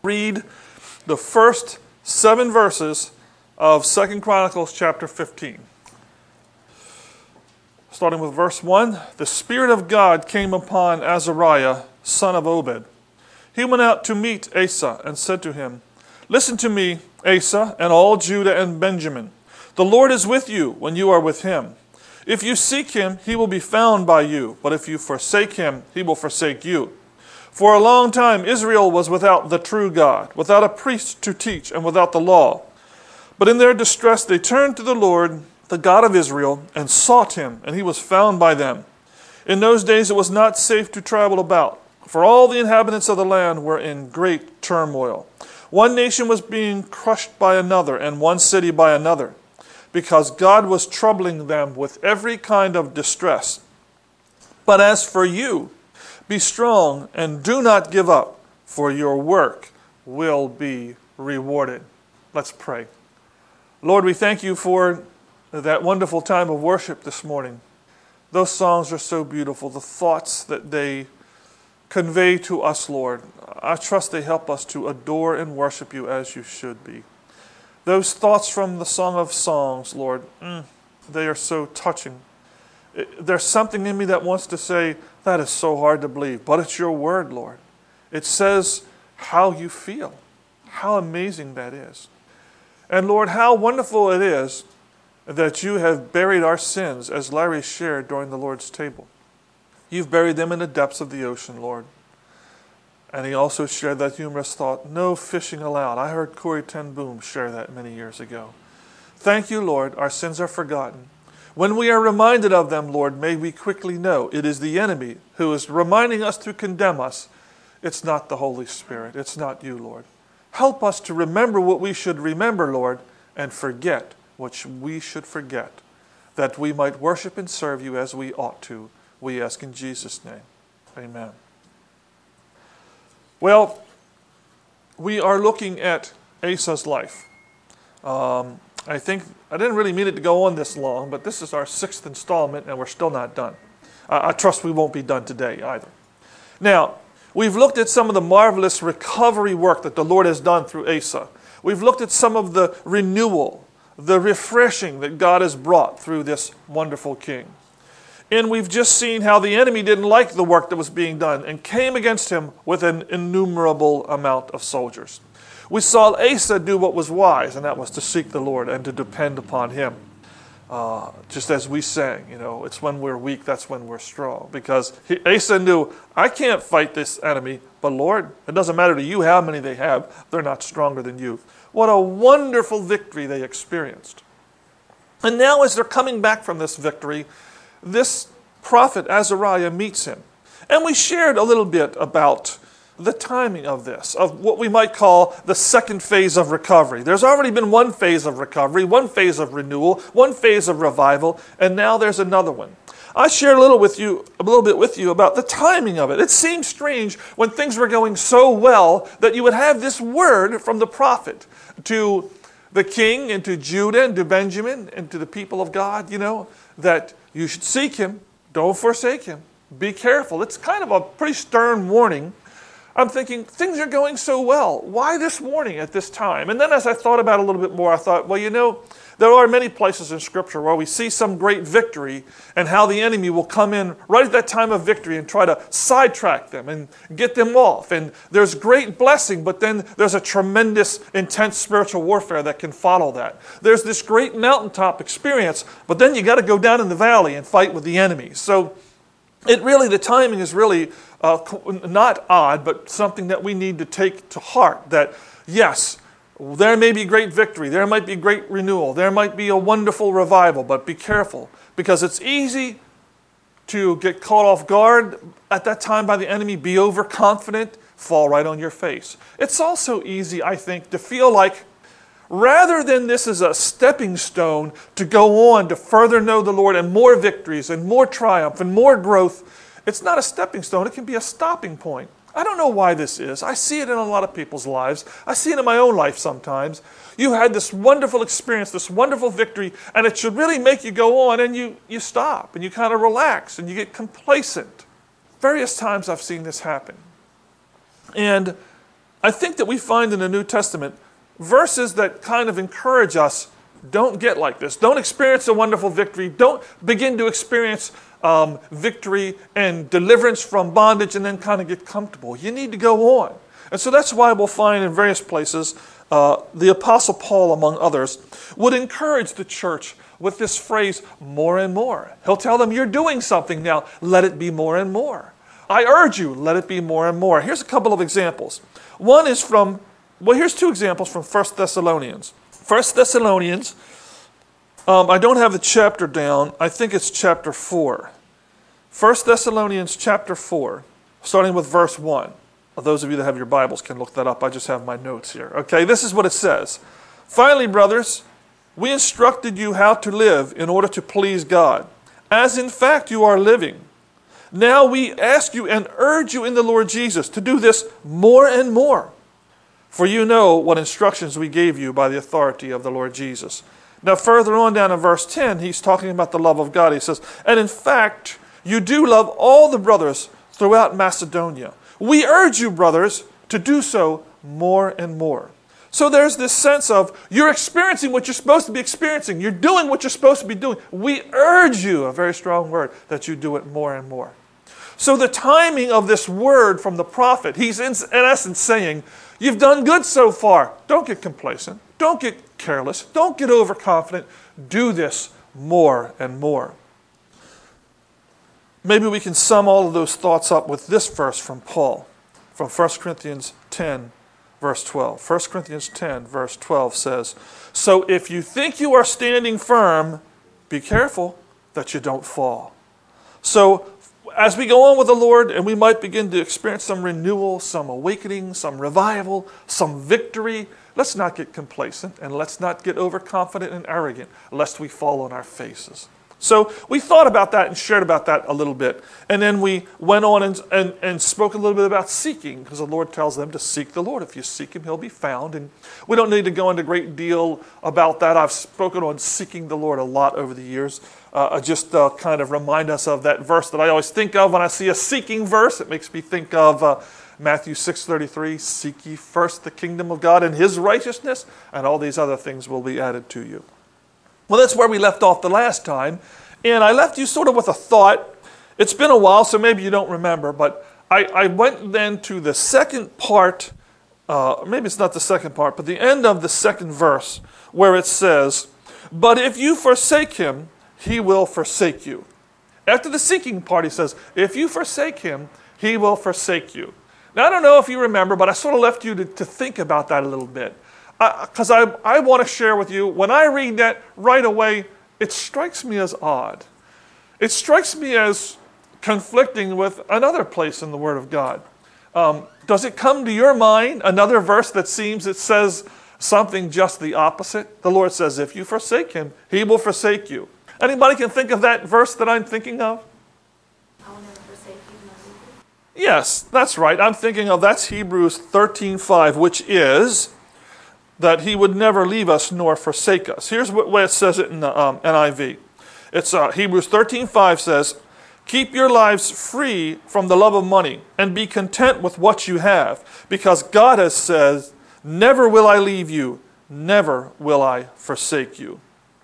Read the first 7 verses of 2 Chronicles chapter 15. Starting with verse 1, the Spirit of God came upon Azariah, son of Obed. He went out to meet Asa and said to him, Listen to me, Asa, and all Judah and Benjamin. The Lord is with you when you are with him. If you seek him, he will be found by you. But if you forsake him, he will forsake you. For a long time Israel was without the true God, without a priest to teach, and without the law. But in their distress they turned to the Lord, the God of Israel, and sought him, and he was found by them. In those days it was not safe to travel about, for all the inhabitants of the land were in great turmoil. One nation was being crushed by another, and one city by another, because God was troubling them with every kind of distress. But as for you, be strong and do not give up, for your work will be rewarded. Let's pray. Lord, we thank you for that wonderful time of worship this morning. Those songs are so beautiful. The thoughts that they convey to us, Lord, I trust they help us to adore and worship you as you should be. Those thoughts from the Song of Songs, Lord, they are so touching. There's something in me that wants to say, that is so hard to believe, but it's your word, Lord. It says how you feel, how amazing that is. And Lord, how wonderful it is that you have buried our sins, as Larry shared during the Lord's table. You've buried them in the depths of the ocean, Lord. And he also shared that humorous thought, no fishing allowed. I heard Corrie ten Boom share that many years ago. Thank you, Lord, our sins are forgotten. When we are reminded of them, Lord, may we quickly know it is the enemy who is reminding us to condemn us. It's not the Holy Spirit. It's not you, Lord. Help us to remember what we should remember, Lord, and forget what we should forget, that we might worship and serve you as we ought to. We ask in Jesus' name. Amen. Well, we are looking at Asa's life. I think I didn't really mean it to go on this long, but this is our 6th installment, and we're still not done. I trust we won't be done today either. Now, we've looked at some of the marvelous recovery work that the Lord has done through Asa. We've looked at some of the renewal, the refreshing that God has brought through this wonderful king. And we've just seen how the enemy didn't like the work that was being done and came against him with an innumerable amount of soldiers. We saw Asa do what was wise, and that was to seek the Lord and to depend upon him. Just as we sang, it's when we're weak, that's when we're strong. Because Asa knew, I can't fight this enemy, but Lord, it doesn't matter to you how many they have, they're not stronger than you. What a wonderful victory they experienced. And now as they're coming back from this victory, this prophet Azariah meets him. And we shared a little bit about the timing of this, of what we might call the second phase of recovery. There's already been one phase of recovery, one phase of renewal, one phase of revival, and now there's another one. I shared a little bit with you about the timing of it. It seemed strange when things were going so well that you would have this word from the prophet to the king and to Judah and to Benjamin and to the people of God, that you should seek him, don't forsake him, be careful. It's kind of a pretty stern warning. I'm thinking, things are going so well. Why this warning at this time? And then as I thought about it a little bit more, I thought, there are many places in Scripture where we see some great victory and how the enemy will come in right at that time of victory and try to sidetrack them and get them off. And there's great blessing, but then there's a tremendous, intense spiritual warfare that can follow that. There's this great mountaintop experience, but then you got to go down in the valley and fight with the enemy. So the timing is really not odd, but something that we need to take to heart. That yes, there may be great victory, there might be great renewal, there might be a wonderful revival, but be careful, because it's easy to get caught off guard at that time by the enemy, be overconfident, fall right on your face. It's also easy, I think, to feel like rather than this is a stepping stone to go on to further know the Lord and more victories and more triumph and more growth, it's not a stepping stone, it can be a stopping point. I don't know why this is. I see it in a lot of people's lives. I see it in my own life sometimes. You had this wonderful experience, this wonderful victory, and it should really make you go on, and you stop, and you kind of relax, and you get complacent. Various times I've seen this happen. And I think that we find in the New Testament verses that kind of encourage us, don't get like this. Don't experience a wonderful victory. Don't begin to experience victory and deliverance from bondage and then kind of get comfortable. You need to go on. And so that's why we'll find in various places the Apostle Paul, among others, would encourage the church with this phrase, more and more. He'll tell them, you're doing something now. Let it be more and more. I urge you, let it be more and more. Here's a couple of examples. One is here's two examples from 1 Thessalonians. 1 Thessalonians, I don't have the chapter down. I think it's chapter 4. 1 Thessalonians chapter 4, starting with verse 1. Those of you that have your Bibles can look that up. I just have my notes here. Okay, this is what it says. Finally, brothers, we instructed you how to live in order to please God, as in fact you are living. Now we ask you and urge you in the Lord Jesus to do this more and more. For you know what instructions we gave you by the authority of the Lord Jesus. Now further on down in verse 10, he's talking about the love of God. He says, and in fact, you do love all the brothers throughout Macedonia. We urge you, brothers, to do so more and more. So there's this sense of you're experiencing what you're supposed to be experiencing. You're doing what you're supposed to be doing. We urge you, a very strong word, that you do it more and more. So the timing of this word from the prophet, he's in essence saying, you've done good so far. Don't get complacent. Don't get careless. Don't get overconfident. Do this more and more. Maybe we can sum all of those thoughts up with this verse from Paul, from 1 Corinthians 10, verse 12. 1 Corinthians 10, verse 12 says, so if you think you are standing firm, be careful that you don't fall. So as we go on with the Lord, and we might begin to experience some renewal, some awakening, some revival, some victory, let's not get complacent and let's not get overconfident and arrogant, lest we fall on our faces. So we thought about that and shared about that a little bit. And then we went on and spoke a little bit about seeking, because the Lord tells them to seek the Lord. If you seek Him, He'll be found. And we don't need to go into a great deal about that. I've spoken on seeking the Lord a lot over the years. Just kind of remind us of that verse that I always think of when I see a seeking verse. It makes me think of Matthew 6:33, seek ye first the kingdom of God and His righteousness, and all these other things will be added to you. Well, that's where we left off the last time. And I left you sort of with a thought. It's been a while, so maybe you don't remember, but I went then to the second part, maybe it's not the second part, but the end of the second verse, where it says, but if you forsake Him, He will forsake you. After the seeking part, he says, if you forsake Him, He will forsake you. Now, I don't know if you remember, but I sort of left you to think about that a little bit. Because I want to share with you, when I read that right away, it strikes me as odd. It strikes me as conflicting with another place in the Word of God. Does it come to your mind, another verse that says something just the opposite? The Lord says, if you forsake Him, He will forsake you. Anybody can think of that verse that I'm thinking of? I will never forsake you, nor leave you. Yes, that's right. I'm thinking of, that's Hebrews 13:5, which is that He would never leave us nor forsake us. Here's what it says it in the NIV. It's Hebrews 13:5 says, keep your lives free from the love of money and be content with what you have, because God has said, never will I leave you, never will I forsake you.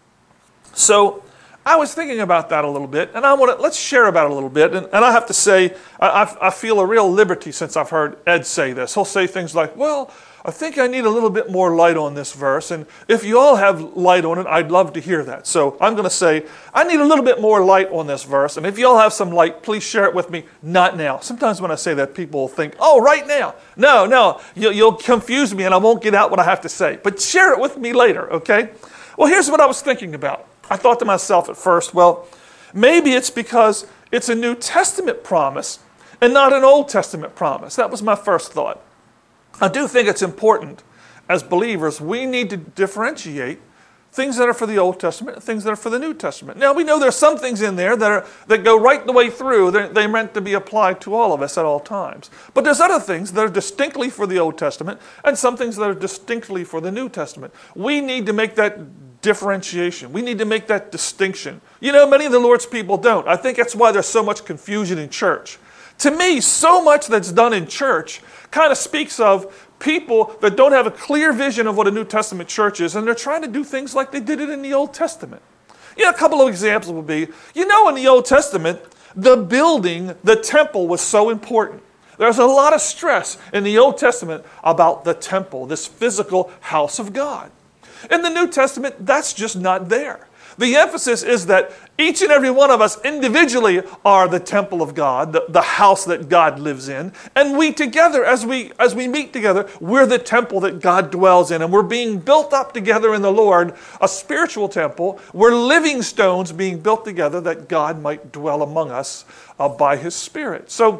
So I was thinking about that a little bit, and let's share about it a little bit. And I have to say, I feel a real liberty since I've heard Ed say this. He'll say things like, well, I think I need a little bit more light on this verse, and if you all have light on it, I'd love to hear that. So I'm going to say, I need a little bit more light on this verse, and if you all have some light, please share it with me. Not now. Sometimes when I say that, people will think, oh, right now. No, you'll confuse me, and I won't get out what I have to say. But share it with me later, okay? Well, here's what I was thinking about. I thought to myself at first, well, maybe it's because it's a New Testament promise and not an Old Testament promise. That was my first thought. I do think it's important as believers, we need to differentiate things that are for the Old Testament and things that are for the New Testament. Now, we know there are some things in there that go right the way through. They're meant to be applied to all of us at all times. But there's other things that are distinctly for the Old Testament and some things that are distinctly for the New Testament. We need to make that differentiation. We need to make that distinction. You know, many of the Lord's people don't. I think that's why there's so much confusion in church. To me, so much that's done in church kind of speaks of people that don't have a clear vision of what a New Testament church is, and they're trying to do things like they did it in the Old Testament. A couple of examples would be, in the Old Testament, the building, the temple was so important. There's a lot of stress in the Old Testament about the temple, this physical house of God. In the New Testament, that's just not there. The emphasis is that each and every one of us individually are the temple of God, the house that God lives in. And we together, as we meet together, we're the temple that God dwells in. And we're being built up together in the Lord, a spiritual temple. We're living stones being built together that God might dwell among us by His Spirit. So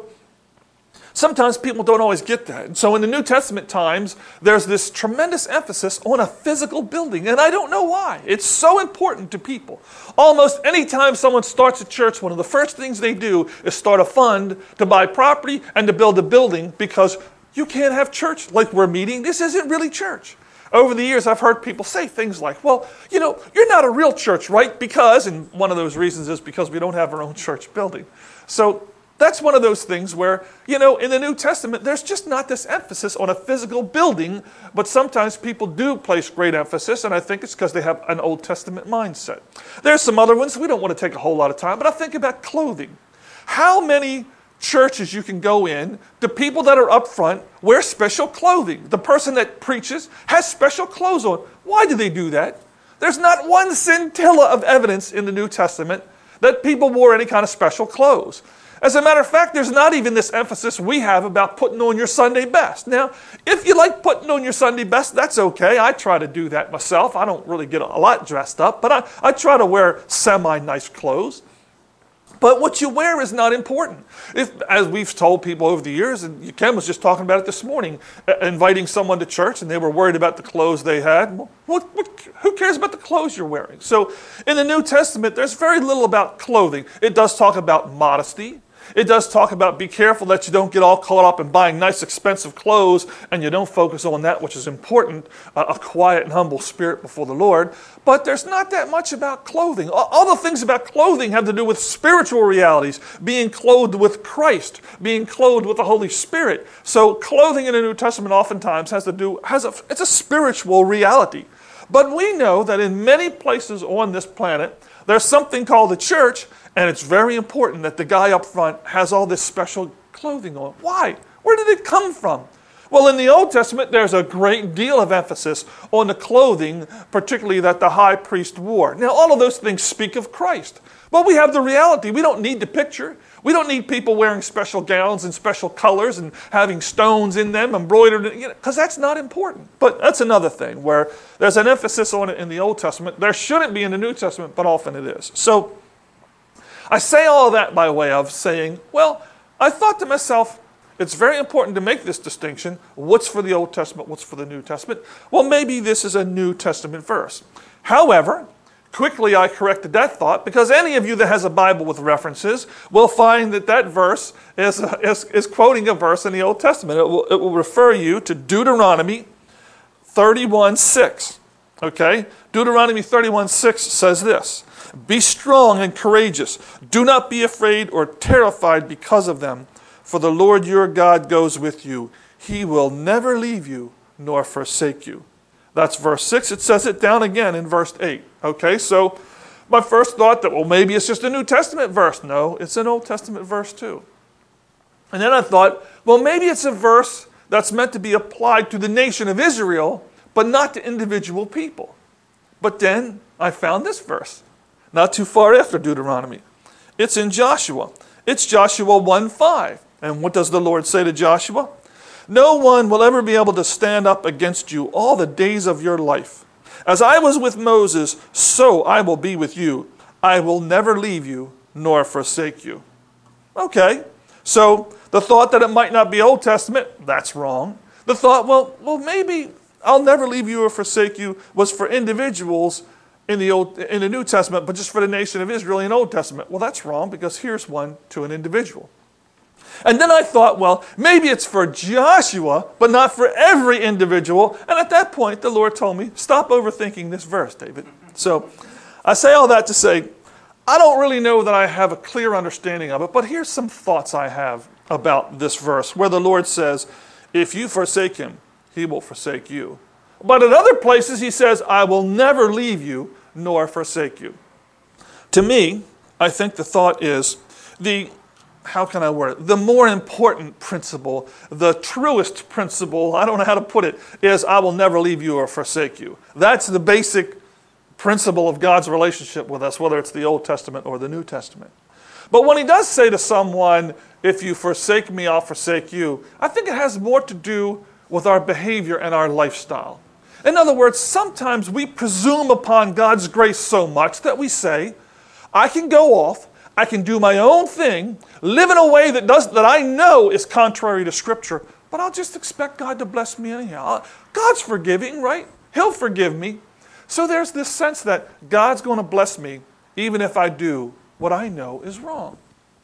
sometimes people don't always get that. And so in the New Testament times, there's this tremendous emphasis on a physical building. And I don't know why. It's so important to people. Almost any time someone starts a church, one of the first things they do is start a fund to buy property and to build a building, because you can't have church like we're meeting. This isn't really church. Over the years, I've heard people say things like, well, you're not a real church, right? Because, and one of those reasons is because we don't have our own church building. So that's one of those things where, in the New Testament, there's just not this emphasis on a physical building, but sometimes people do place great emphasis, and I think it's because they have an Old Testament mindset. There's some other ones. We don't want to take a whole lot of time, but I think about clothing. How many churches you can go in, the people that are up front wear special clothing. The person that preaches has special clothes on. Why do they do that? There's not one scintilla of evidence in the New Testament that people wore any kind of special clothes. As a matter of fact, there's not even this emphasis we have about putting on your Sunday best. Now, if you like putting on your Sunday best, that's okay. I try to do that myself. I don't really get a lot dressed up, but I try to wear semi-nice clothes. But what you wear is not important. As we've told people over the years, and Ken was just talking about it this morning, inviting someone to church, and they were worried about the clothes they had. Who cares about the clothes you're wearing? So in the New Testament, there's very little about clothing. It does talk about modesty. It does talk about be careful that you don't get all caught up in buying nice, expensive clothes and you don't focus on that which is important, a quiet and humble spirit before the Lord. But there's not that much about clothing. All the things about clothing have to do with spiritual realities, being clothed with Christ, being clothed with the Holy Spirit. So clothing in the New Testament oftentimes it's a spiritual reality. But we know that in many places on this planet, there's something called the church, and it's very important that the guy up front has all this special clothing on. Why? Where did it come from? Well, in the Old Testament, there's a great deal of emphasis on the clothing, particularly that the high priest wore. Now, all of those things speak of Christ. But we have the reality. We don't need the picture. We don't need people wearing special gowns and special colors and having stones in them, embroidered, because that's not important. But that's another thing where there's an emphasis on it in the Old Testament. There shouldn't be in the New Testament, but often it is. So I say all that by way of saying, well, I thought to myself, it's very important to make this distinction. What's for the Old Testament? What's for the New Testament? Well, maybe this is a New Testament verse. However, quickly I corrected that thought, because any of you that has a Bible with references will find that verse is quoting a verse in the Old Testament. It will refer you to Deuteronomy 31:6. Okay? Deuteronomy 31:6 says this: "Be strong and courageous. Do not be afraid or terrified because of them. For the Lord your God goes with you. He will never leave you nor forsake you." That's verse 6. It says it down again in verse 8. Okay, so my first thought that, well, maybe it's just a New Testament verse. No, it's an Old Testament verse too. And then I thought, well, maybe it's a verse that's meant to be applied to the nation of Israel, but not to individual people. But then I found this verse, not too far after Deuteronomy. It's in Joshua. It's Joshua 1:5. And what does the Lord say to Joshua? "No one will ever be able to stand up against you all the days of your life. As I was with Moses, so I will be with you. I will never leave you nor forsake you." Okay, so the thought that it might not be Old Testament, that's wrong. The thought, well, maybe I'll never leave you or forsake you was for individuals in the New Testament, but just for the nation of Israel in the Old Testament. Well, that's wrong, because here's one to an individual. And then I thought, well, maybe it's for Joshua, but not for every individual. And at that point, the Lord told me, stop overthinking this verse, David. So I say all that to say, I don't really know that I have a clear understanding of it, but here's some thoughts I have about this verse, where the Lord says, if you forsake him, he will forsake you. But in other places he says, I will never leave you nor forsake you. To me, I think the thought is how can I word it? The more important principle, the truest principle, I don't know how to put it, is I will never leave you or forsake you. That's the basic principle of God's relationship with us, whether it's the Old Testament or the New Testament. But when he does say to someone, if you forsake me, I'll forsake you, I think it has more to do with our behavior and our lifestyle. In other words, sometimes we presume upon God's grace so much that we say, I can go off, I can do my own thing, live in a way that I know is contrary to Scripture, but I'll just expect God to bless me anyhow. God's forgiving, right? He'll forgive me. So there's this sense that God's going to bless me even if I do what I know is wrong.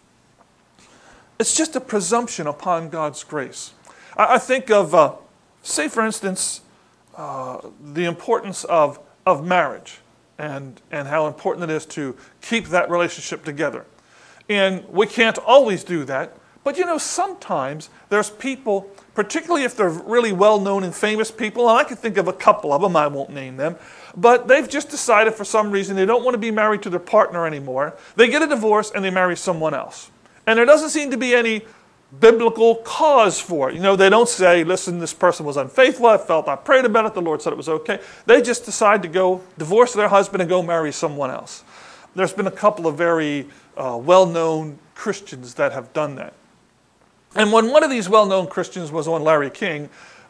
It's just a presumption upon God's grace. I think of, say for instance, the importance of marriage. And how important it is to keep that relationship together. And we can't always do that. But sometimes there's people, particularly if they're really well-known and famous people, and I can think of a couple of them, I won't name them, but they've just decided for some reason they don't want to be married to their partner anymore. They get a divorce and they marry someone else. And there doesn't seem to be any biblical cause for it. They don't say, listen, this person was unfaithful, I prayed about it, the Lord said it was okay. They just decide to go divorce their husband and go marry someone else. There's been a couple of very well-known Christians that have done that. And when one of these well-known Christians was on Larry King,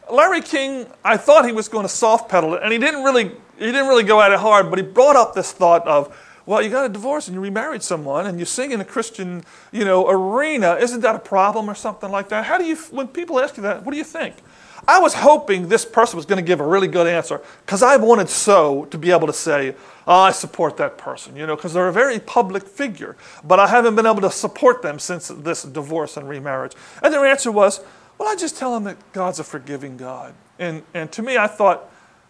I thought he was going to soft pedal it, and he didn't really go at it hard, but he brought up this thought of, well, you got a divorce and you remarried someone and you sing in a Christian, arena. Isn't that a problem or something like that? When people ask you that, what do you think? I was hoping this person was going to give a really good answer because I wanted to be able to say, I support that person, because they're a very public figure. But I haven't been able to support them since this divorce and remarriage. And their answer was, well, I just tell them that God's a forgiving God. And to me, I thought,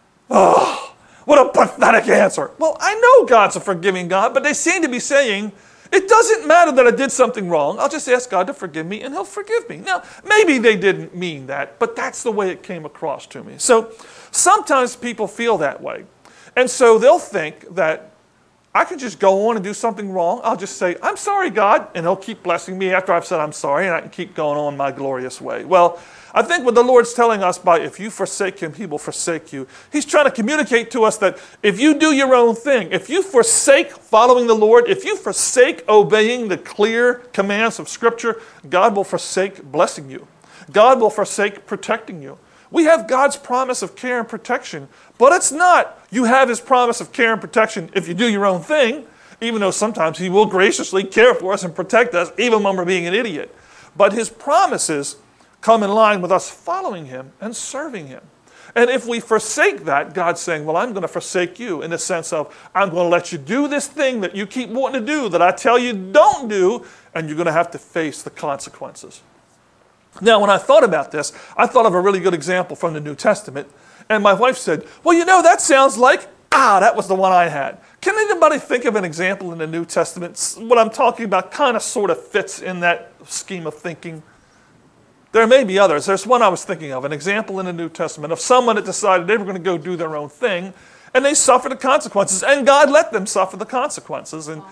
oh, what a pathetic answer. Well, I know God's a forgiving God, but they seem to be saying, it doesn't matter that I did something wrong. I'll just ask God to forgive me and he'll forgive me. Now, maybe they didn't mean that, but that's the way it came across to me. So sometimes people feel that way. And so they'll think that I can just go on and do something wrong. I'll just say, I'm sorry, God, and he'll keep blessing me after I've said I'm sorry, and I can keep going on my glorious way. Well, I think what the Lord's telling us by if you forsake him, he will forsake you. He's trying to communicate to us that if you do your own thing, if you forsake following the Lord, if you forsake obeying the clear commands of Scripture, God will forsake blessing you. God will forsake protecting you. We have God's promise of care and protection, but it's not you have his promise of care and protection if you do your own thing, even though sometimes he will graciously care for us and protect us, even when we're being an idiot. But his promises come in line with us following him and serving him. And if we forsake that, God's saying, well, I'm going to forsake you in the sense of I'm going to let you do this thing that you keep wanting to do that I tell you don't do, and you're going to have to face the consequences. Now, when I thought about this, I thought of a really good example from the New Testament. And my wife said, well, that sounds like, that was the one I had. Can anybody think of an example in the New Testament? What I'm talking about kind of sort of fits in that scheme of thinking. There may be others. There's one I was thinking of, an example in the New Testament of someone that decided they were going to go do their own thing, and they suffered the consequences, and God let them suffer the consequences. And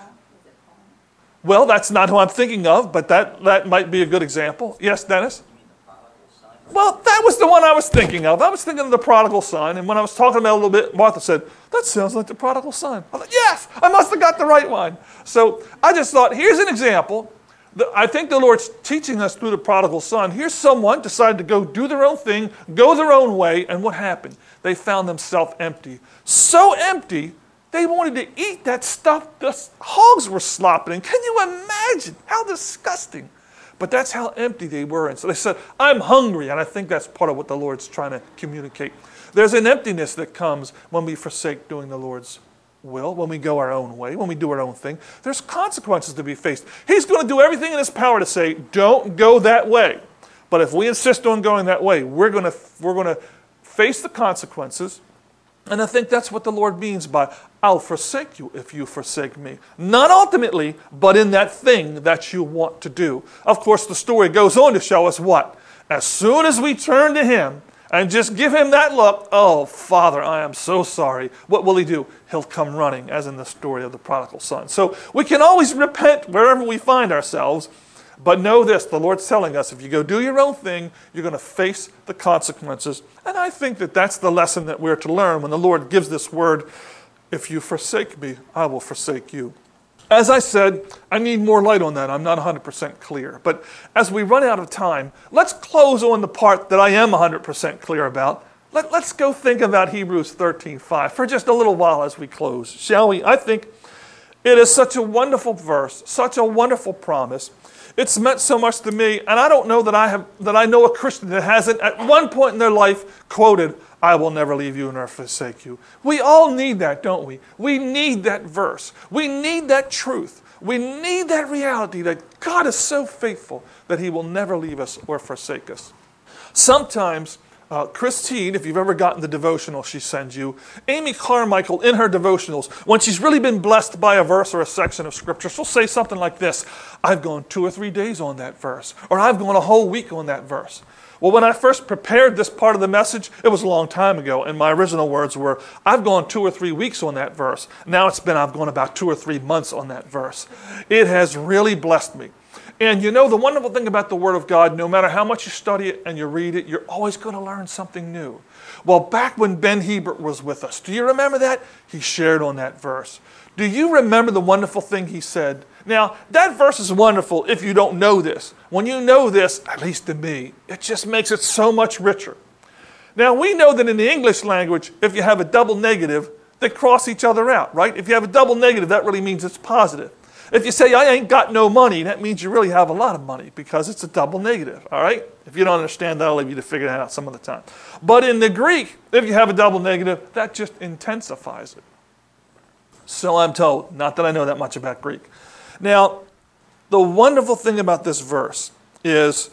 well, that's not who I'm thinking of, but that might be a good example. Yes, Dennis? Well, that was the one I was thinking of. I was thinking of the prodigal son, and when I was talking about it a little bit, Martha said, that sounds like the prodigal son. I thought, yes, I must have got the right one. So I just thought, here's an example. I think the Lord's teaching us through the prodigal son. Here's someone decided to go do their own thing, go their own way, and what happened? They found themselves empty. So empty, they wanted to eat that stuff the hogs were slopping in. Can you imagine? How disgusting. But that's how empty they were. And so they said, I'm hungry. And I think that's part of what the Lord's trying to communicate. There's an emptiness that comes when we forsake doing the Lord's will, when we go our own way, when we do our own thing. There's consequences to be faced. He's going to do everything in his power to say, don't go that way. But if we insist on going that way, we're going to face the consequences. And I think that's what the Lord means by, I'll forsake you if you forsake me. Not ultimately, but in that thing that you want to do. Of course, the story goes on to show us what? As soon as we turn to him, and just give him that look. Oh, Father, I am so sorry. What will he do? He'll come running, as in the story of the prodigal son. So we can always repent wherever we find ourselves, but know this, the Lord's telling us, if you go do your own thing, you're going to face the consequences. And I think that that's the lesson that we're to learn when the Lord gives this word, if you forsake me, I will forsake you. As I said, I need more light on that. I'm not 100% clear. But as we run out of time, let's close on the part that I am 100% clear about. Let's go think about Hebrews 13:5 for just a little while as we close, shall we? I think it is such a wonderful verse, such a wonderful promise. It's meant so much to me, and I don't know that I know a Christian that hasn't at one point in their life quoted, I will never leave you nor forsake you. We all need that, don't we? We need that verse. We need that truth. We need that reality that God is so faithful that he will never leave us or forsake us. Sometimes, Christine, if you've ever gotten the devotional she sends you, Amy Carmichael in her devotionals, when she's really been blessed by a verse or a section of Scripture, she'll say something like this, I've gone 2 or 3 days on that verse, or I've gone a whole week on that verse. Well, when I first prepared this part of the message, it was a long time ago, and my original words were, I've gone 2 or 3 weeks on that verse. Now I've gone about 2 or 3 months on that verse. It has really blessed me. And you know, the wonderful thing about the Word of God, no matter how much you study it and you read it, you're always going to learn something new. Well, back when Ben Hebert was with us, do you remember that? He shared on that verse. Do you remember the wonderful thing he said? Now, that verse is wonderful if you don't know this. When you know this, at least to me, it just makes it so much richer. Now, we know that in the English language, if you have a double negative, they cross each other out, right? If you have a double negative, that really means it's positive. If you say, I ain't got no money, that means you really have a lot of money because it's a double negative, all right? If you don't understand that, I'll leave you to figure that out some other time. But in the Greek, if you have a double negative, that just intensifies it. So I'm told, not that I know that much about Greek. Now, the wonderful thing about this verse is,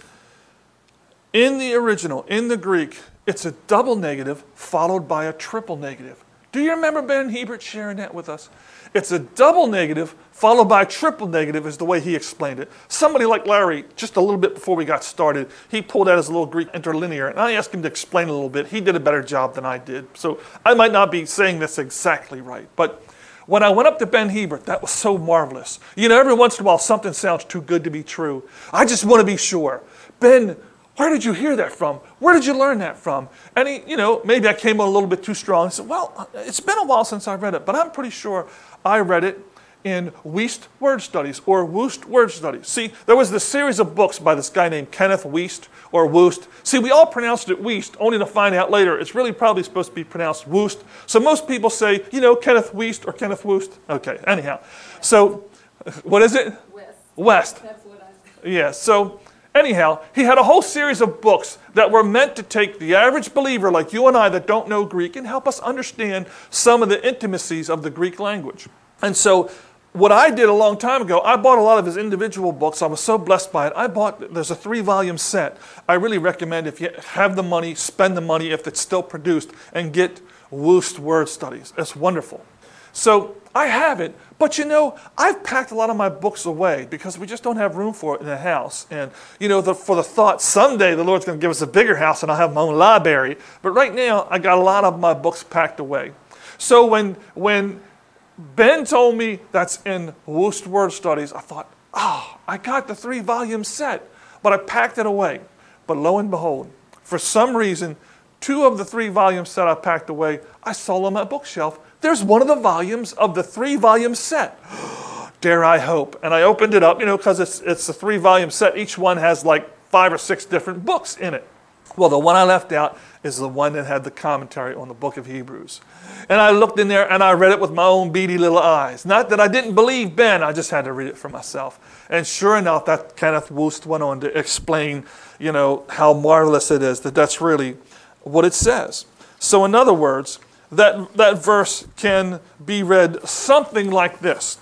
in the original, in the Greek, it's a double negative followed by a triple negative. Do you remember Ben Hebert sharing that with us? It's a double negative followed by a triple negative is the way he explained it. Somebody like Larry, just a little bit before we got started, he pulled out his little Greek interlinear, and I asked him to explain a little bit. He did a better job than I did, so I might not be saying this exactly right. But when I went up to Ben Hebert, that was so marvelous. You know, every once in a while something sounds too good to be true. I just want to be sure. Ben, where did you hear that from? Where did you learn that from? And he, you know, maybe I came on a little bit too strong. He said, well, it's been a while since I read it, but I'm pretty sure I read it in Wuest Word Studies or Wuest Word Studies. See, there was this series of books by this guy named Kenneth Wuest or Wuest. See, we all pronounced it Wuest, only to find out later it's really probably supposed to be pronounced Woost. So most people say, you know, Kenneth Wuest or Kenneth Woost. Okay, anyhow. So, what is it? West. That's what I said. Yeah, so anyhow, he had a whole series of books that were meant to take the average believer like you and I that don't know Greek and help us understand some of the intimacies of the Greek language. And so what I did a long time ago, I bought a lot of his individual books. I was so blessed by it. There's a 3-volume set. I really recommend if you have the money, spend the money if it's still produced and get Wuest Word Studies. It's wonderful. So I have it, but you know, I've packed a lot of my books away because we just don't have room for it in the house. And you know, for the thought someday the Lord's going to give us a bigger house and I'll have my own library. But right now, I got a lot of my books packed away. So when Ben told me that's in Wuest Word Studies, I thought, I got the 3-volume set, but I packed it away. But lo and behold, for some reason, 2 of the 3-volume set I packed away, I saw on my bookshelf. There's one of the volumes of the 3-volume set. Dare I hope. And I opened it up, you know, because it's a 3-volume set. Each one has like 5 or 6 different books in it. Well, the one I left out is the one that had the commentary on the book of Hebrews. And I looked in there and I read it with my own beady little eyes. Not that I didn't believe Ben, I just had to read it for myself. And sure enough, that Kenneth Wuest went on to explain, you know, how marvelous it is that that's really what it says. So in other words, that verse can be read something like this.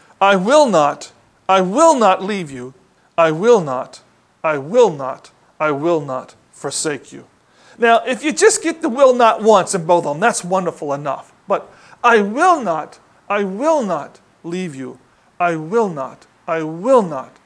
I will not leave you. I will not forsake you. Now, if you just get the will not once in both of them, that's wonderful enough. But I will not leave you. I will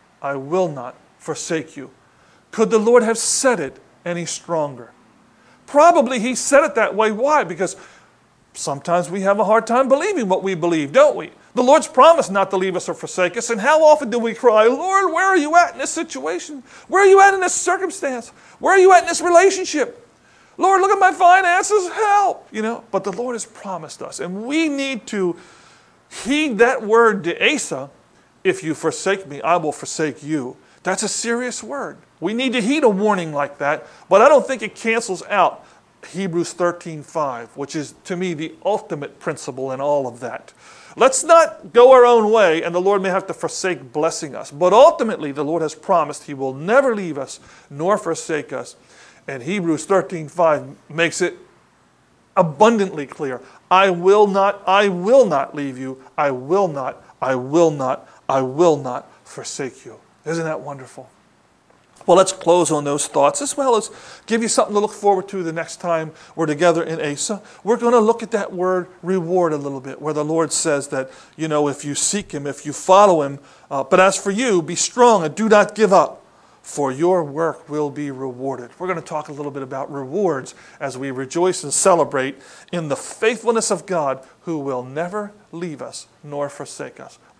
not forsake you. Could the Lord have said it any stronger? Probably he said it that way. Why? Because sometimes we have a hard time believing what we believe, don't we? The Lord's promised not to leave us or forsake us, and how often do we cry, Lord, where are you at in this situation? Where are you at in this circumstance? Where are you at in this relationship? Lord, look at my finances, help! But the Lord has promised us, and we need to heed that word to Asa, if you forsake me, I will forsake you. That's a serious word. We need to heed a warning like that, but I don't think it cancels out Hebrews 13:5, which is, to me, the ultimate principle in all of that. Let's not go our own way, and the Lord may have to forsake blessing us. But ultimately, the Lord has promised he will never leave us nor forsake us. And Hebrews 13:5 makes it abundantly clear. I will not leave you. I will not forsake you. Isn't that wonderful? Well, let's close on those thoughts, as well as give you something to look forward to the next time we're together in Asa. We're going to look at that word reward a little bit, where the Lord says that, if you seek him, if you follow him, but as for you, be strong and do not give up, for your work will be rewarded. We're going to talk a little bit about rewards as we rejoice and celebrate in the faithfulness of God, who will never leave us nor forsake us.